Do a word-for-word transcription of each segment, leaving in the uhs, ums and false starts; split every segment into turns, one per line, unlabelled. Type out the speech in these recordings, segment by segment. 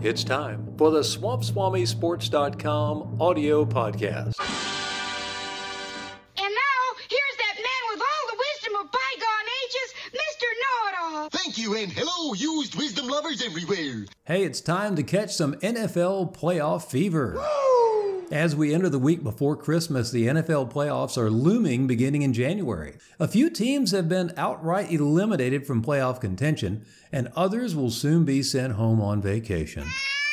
It's time for the Swamp Swami Sports dot com audio podcast.
And now, here's that man with all the wisdom of bygone ages, Mister Know-It-All.
Thank you, and hello, used wisdom lovers everywhere.
Hey, it's time to catch some N F L playoff fever. As we enter the week before Christmas, the N F L playoffs are looming beginning in January. A few teams have been outright eliminated from playoff contention, and others will soon be sent home on vacation.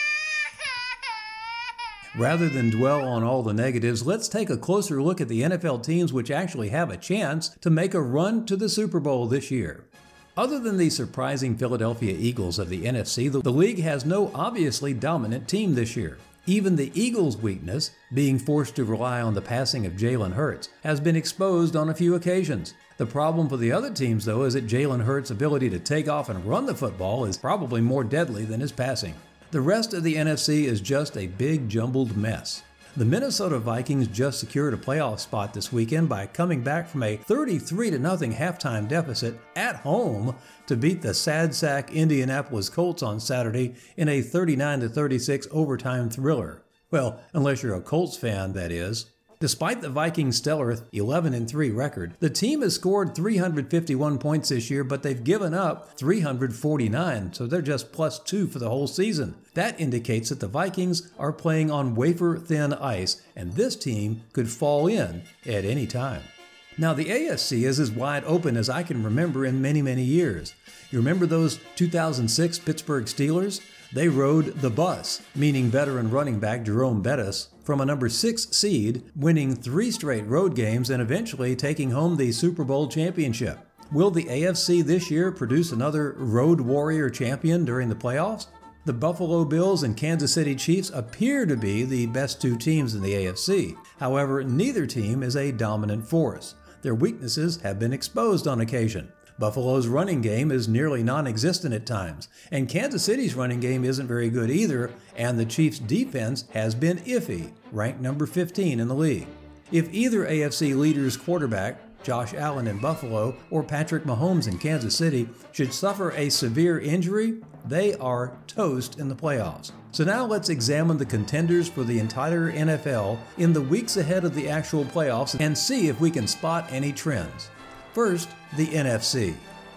Rather than dwell on all the negatives, let's take a closer look at the N F L teams which actually have a chance to make a run to the Super Bowl this year. Other than the surprising Philadelphia Eagles of the N F C, the league has no obviously dominant team this year. Even the Eagles' weakness, being forced to rely on the passing of Jalen Hurts, has been exposed on a few occasions. The problem for the other teams, though, is that Jalen Hurts' ability to take off and run the football is probably more deadly than his passing. The rest of the N F C is just a big jumbled mess. The Minnesota Vikings just secured a playoff spot this weekend by coming back from a thirty-three to nothing halftime deficit at home to beat the sad sack Indianapolis Colts on Saturday in a thirty-nine to thirty-six overtime thriller. Well, unless you're a Colts fan, that is. Despite the Vikings' stellar eleven and three record, the team has scored three hundred fifty-one points this year, but they've given up three hundred forty-nine, so they're just plus two for the whole season. That indicates that the Vikings are playing on wafer-thin ice, and this team could fall in at any time. Now, the A F C is as wide open as I can remember in many, many years. You remember those two thousand six Pittsburgh Steelers? They rode the bus, meaning veteran running back Jerome Bettis, from a number six seed, winning three straight road games and eventually taking home the Super Bowl championship. Will the A F C this year produce another road warrior champion during the playoffs? The Buffalo Bills and Kansas City Chiefs appear to be the best two teams in the A F C. However, neither team is a dominant force. Their weaknesses have been exposed on occasion. Buffalo's running game is nearly non-existent at times, and Kansas City's running game isn't very good either, and the Chiefs' defense has been iffy, ranked number fifteen in the league. If either A F C leader's quarterback, Josh Allen in Buffalo, or Patrick Mahomes in Kansas City, should suffer a severe injury, they are toast in the playoffs. So now let's examine the contenders for the entire N F L in the weeks ahead of the actual playoffs and see if we can spot any trends. First, the N F C.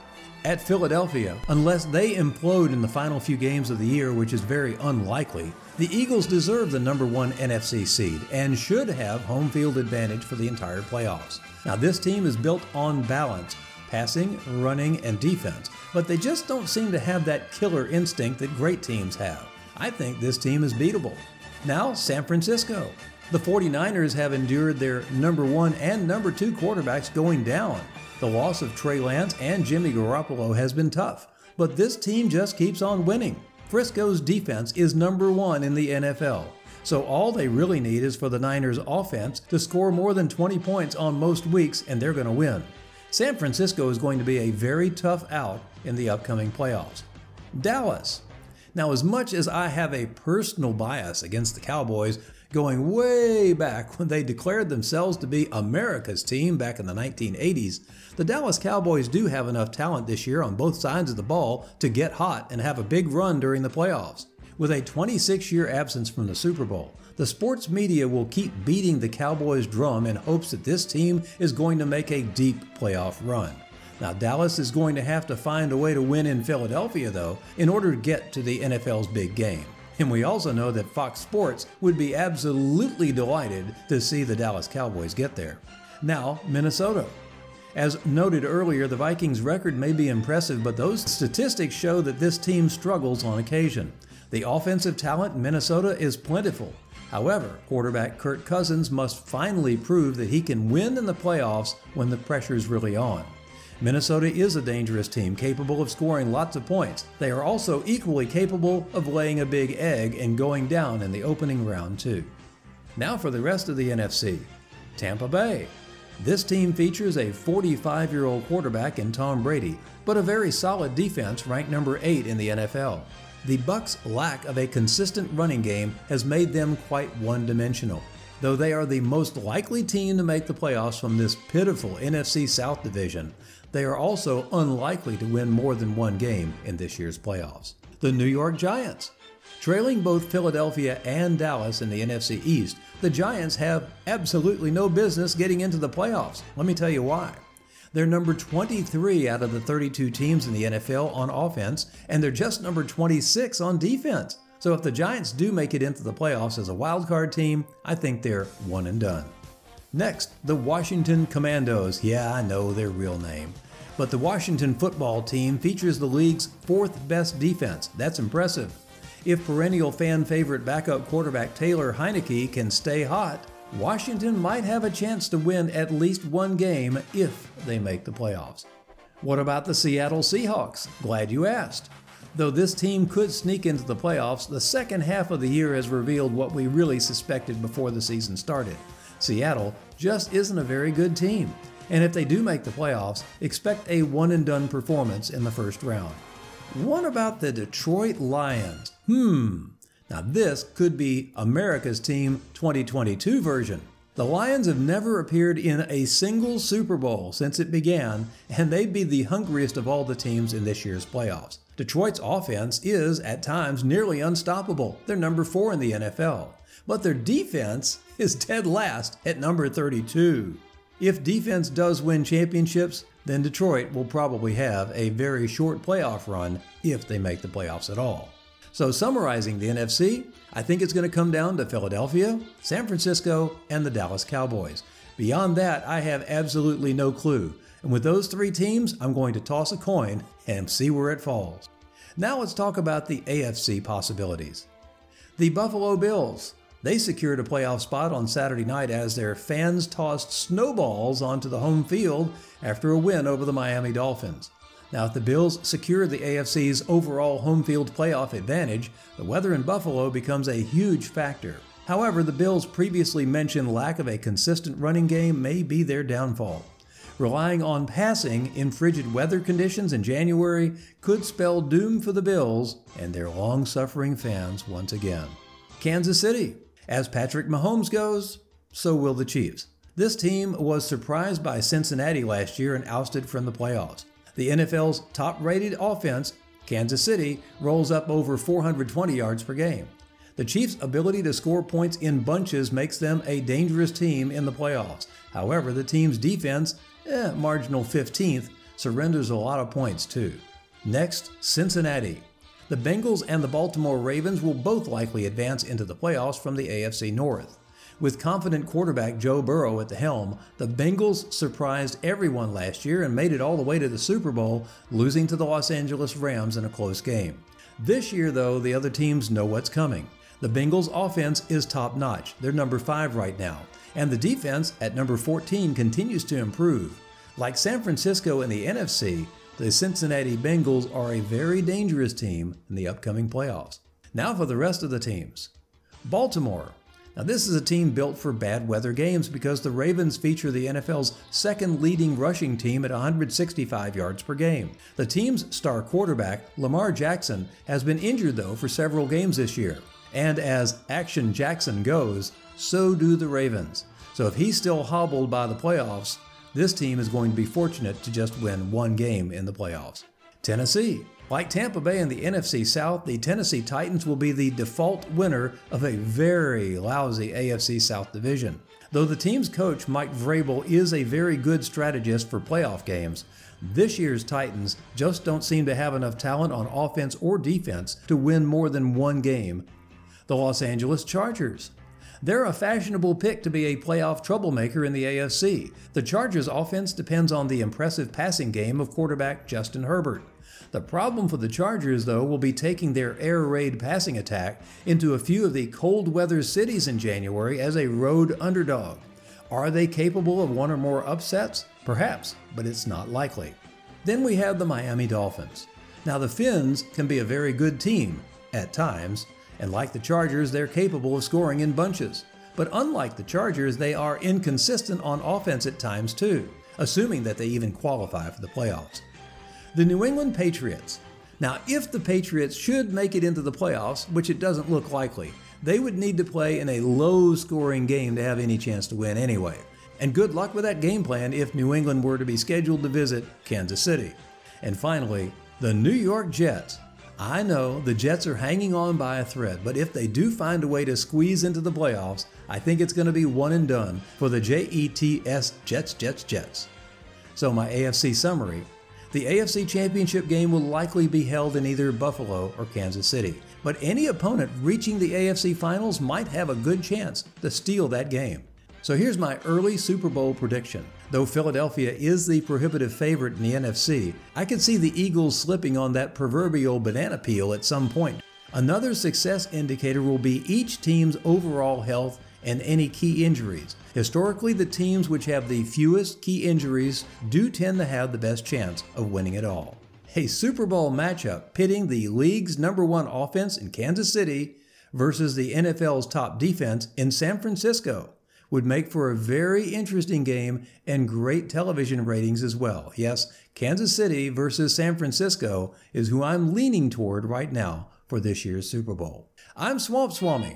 At Philadelphia, unless they implode in the final few games of the year, which is very unlikely, the Eagles deserve the number one N F C seed and should have home field advantage for the entire playoffs. Now, this team is built on balance, passing, running, and defense, but they just don't seem to have that killer instinct that great teams have. I think this team is beatable. Now, San Francisco. The forty-niners have endured their number one and number two quarterbacks going down. The loss of Trey Lance and Jimmy Garoppolo has been tough, but this team just keeps on winning. Frisco's defense is number one in the N F L, so all they really need is for the Niners' offense to score more than twenty points on most weeks, and they're going to win. San Francisco is going to be a very tough out in the upcoming playoffs. Dallas. Now, as much as I have a personal bias against the Cowboys, going way back when they declared themselves to be America's team back in the nineteen eighties, the Dallas Cowboys do have enough talent this year on both sides of the ball to get hot and have a big run during the playoffs. With a twenty-six year absence from the Super Bowl, the sports media will keep beating the Cowboys' drum in hopes that this team is going to make a deep playoff run. Now, Dallas is going to have to find a way to win in Philadelphia, though, in order to get to the N F L's big game. And we also know that Fox Sports would be absolutely delighted to see the Dallas Cowboys get there. Now, Minnesota. As noted earlier, the Vikings' record may be impressive, but those statistics show that this team struggles on occasion. The offensive talent in Minnesota is plentiful. However, quarterback Kirk Cousins must finally prove that he can win in the playoffs when the pressure's really on. Minnesota is a dangerous team capable of scoring lots of points. They are also equally capable of laying a big egg and going down in the opening round too. Now for the rest of the N F C. Tampa Bay. This team features a forty-five-year-old quarterback in Tom Brady, but a very solid defense ranked number eight in the N F L. The Bucs' lack of a consistent running game has made them quite one-dimensional. Though they are the most likely team to make the playoffs from this pitiful N F C South division, they are also unlikely to win more than one game in this year's playoffs. The New York Giants. Trailing both Philadelphia and Dallas in the N F C East, the Giants have absolutely no business getting into the playoffs. Let me tell you why. They're number twenty-three out of the thirty-two teams in the N F L on offense, and they're just number twenty-six on defense. So if the Giants do make it into the playoffs as a wildcard team, I think they're one and done. Next, the Washington Commandos. Yeah, I know their real name. But the Washington football team features the league's fourth best defense. That's impressive. If perennial fan favorite backup quarterback Taylor Heineke can stay hot, Washington might have a chance to win at least one game if they make the playoffs. What about the Seattle Seahawks? Glad you asked. Though this team could sneak into the playoffs, the second half of the year has revealed what we really suspected before the season started. Seattle just isn't a very good team, and if they do make the playoffs, expect a one-and-done performance in the first round. What about the Detroit Lions? Hmm, now this could be America's Team twenty twenty-two version. The Lions have never appeared in a single Super Bowl since it began, and they'd be the hungriest of all the teams in this year's playoffs. Detroit's offense is, at times, nearly unstoppable. They're number four in the N F L. But their defense is dead last at number thirty-two. If defense does win championships, then Detroit will probably have a very short playoff run if they make the playoffs at all. So summarizing the N F C, I think it's going to come down to Philadelphia, San Francisco, and the Dallas Cowboys. Beyond that, I have absolutely no clue. And with those three teams, I'm going to toss a coin and see where it falls. Now let's talk about the A F C possibilities. The Buffalo Bills. They secured a playoff spot on Saturday night as their fans tossed snowballs onto the home field after a win over the Miami Dolphins. Now, if the Bills secure the A F C's overall home field playoff advantage, the weather in Buffalo becomes a huge factor. However, the Bills' previously mentioned lack of a consistent running game may be their downfall. Relying on passing in frigid weather conditions in January could spell doom for the Bills and their long-suffering fans once again. Kansas City. As Patrick Mahomes goes, so will the Chiefs. This team was surprised by Cincinnati last year and ousted from the playoffs. The N F L's top-rated offense, Kansas City, rolls up over four hundred twenty yards per game. The Chiefs' ability to score points in bunches makes them a dangerous team in the playoffs. However, the team's defense, eh, marginal fifteenth, surrenders a lot of points too. Next, Cincinnati. The Bengals and the Baltimore Ravens will both likely advance into the playoffs from the A F C North. With confident quarterback Joe Burrow at the helm, the Bengals surprised everyone last year and made it all the way to the Super Bowl, losing to the Los Angeles Rams in a close game. This year, though, the other teams know what's coming. The Bengals' offense is top-notch. They're number five right now. And the defense, at number fourteen, continues to improve. Like San Francisco in the N F C, the Cincinnati Bengals are a very dangerous team in the upcoming playoffs. Now for the rest of the teams. Baltimore. Now this is a team built for bad weather games because the Ravens feature the N F L's second leading rushing team at one hundred sixty-five yards per game. The team's star quarterback, Lamar Jackson, has been injured though for several games this year. And as Action Jackson goes, so do the Ravens. So if he's still hobbled by the playoffs, this team is going to be fortunate to just win one game in the playoffs. Tennessee. Like Tampa Bay in the N F C South, the Tennessee Titans will be the default winner of a very lousy A F C South division. Though the team's coach, Mike Vrabel, is a very good strategist for playoff games, this year's Titans just don't seem to have enough talent on offense or defense to win more than one game. The Los Angeles Chargers. They're a fashionable pick to be a playoff troublemaker in the A F C. The Chargers' offense depends on the impressive passing game of quarterback Justin Herbert. The problem for the Chargers, though, will be taking their air raid passing attack into a few of the cold weather cities in January as a road underdog. Are they capable of one or more upsets? Perhaps, but it's not likely. Then we have the Miami Dolphins. Now the Fins can be a very good team, at times, and like the Chargers, they're capable of scoring in bunches. But unlike the Chargers, they are inconsistent on offense at times too, assuming that they even qualify for the playoffs. The New England Patriots. Now, if the Patriots should make it into the playoffs, which it doesn't look likely, they would need to play in a low-scoring game to have any chance to win anyway. And good luck with that game plan if New England were to be scheduled to visit Kansas City. And finally, the New York Jets. I know the Jets are hanging on by a thread, but if they do find a way to squeeze into the playoffs, I think it's going to be one and done for the J E T S Jets, Jets, Jets. So my A F C summary. The A F C Championship game will likely be held in either Buffalo or Kansas City, but any opponent reaching the A F C Finals might have a good chance to steal that game. So here's my early Super Bowl prediction. Though Philadelphia is the prohibitive favorite in the N F C, I could see the Eagles slipping on that proverbial banana peel at some point. Another success indicator will be each team's overall health and any key injuries. Historically, the teams which have the fewest key injuries do tend to have the best chance of winning it all. A Super Bowl matchup pitting the league's number one offense in Kansas City versus the N F L's top defense in San Francisco would make for a very interesting game and great television ratings as well. Yes, Kansas City versus San Francisco is who I'm leaning toward right now for this year's Super Bowl. I'm Swamp Swami.